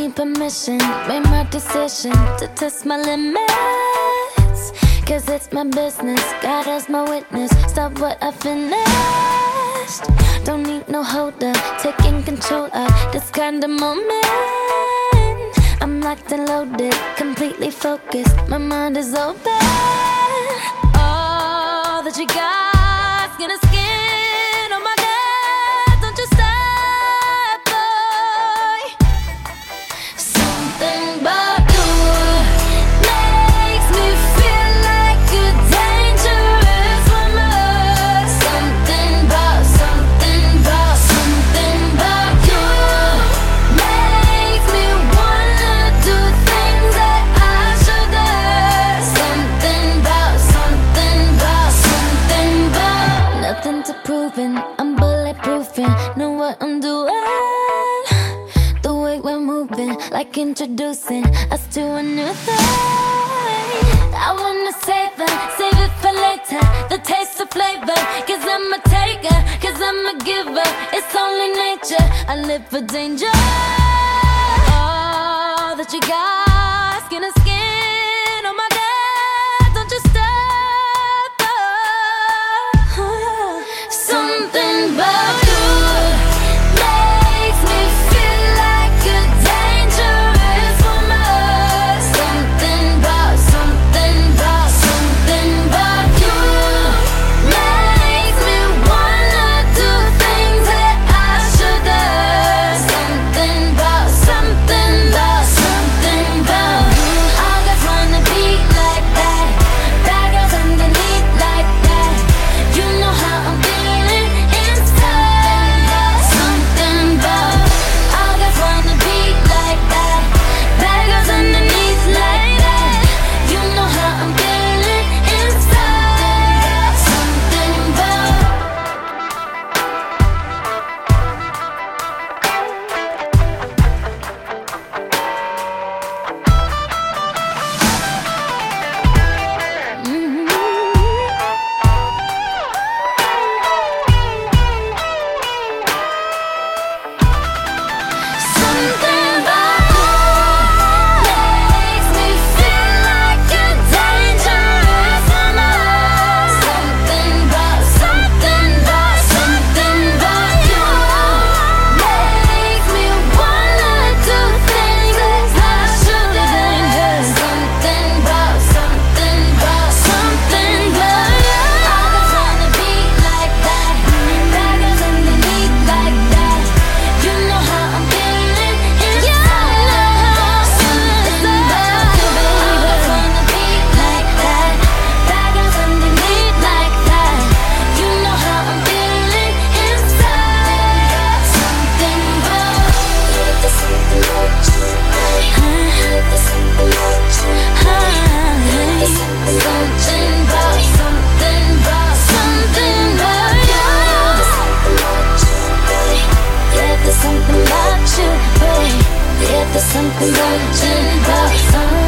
me permission, made my decision to test my limits. Cause it's my business, God as my witness. Stop what I finished. Don't need no holder, taking control of this kind of moment. I'm locked and loaded, completely focused, my mind is open. All that you got's gonna skin on my gut. Don't you stop, boy. Something about you makes me feel like a dangerous woman. Something about you makes me wanna do things that I shouldn't. Something about nothing to proving, I'm bulletproofing, know what I'm doing. The way we're moving, like introducing us to a new thing. I wanna save it for later, the taste of flavor. Cause I'm a taker, cause I'm a giver. It's only nature, I live for danger. All that you got, skin to skin, oh my God, don't you stop. Something about you makes me feel like a dangerous woman. Something about you makes me wanna do things that I shouldn't. Something about you. All guys wanna be like that. Bad girls underneath like that. You know how I'm feeling inside. Something about all guys wanna be like that. Bad girls underneath like that. You know how I'm feeling inside. Something about. Something about you makes me feel like a dangerous woman. Something about you makes me wanna do things that I shouldn't. Something about you. All guys wanna be like that. Bad girls underneath like that. You know how I'm feeling inside. Something about you, baby. All guys wanna be like that. Bad girls underneath like that. You know how I'm feeling inside. Something about you. Something about you. Yeah, there's something about you, babe.